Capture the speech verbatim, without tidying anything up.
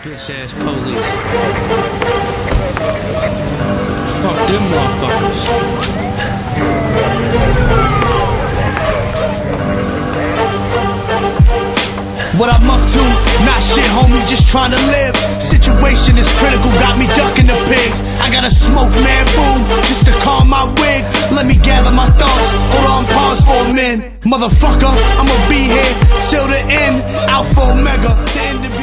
Bitch ass police. Fuck them motherfuckers. What I'm up to? Not shit, homie, just trying to live. Situation is critical, got me ducking the pigs. I gotta smoke, man, boom, just to calm my wig. Let me gather my thoughts, hold on, pause for a minute. Motherfucker, I'ma be here till the end. Alpha Omega, the end of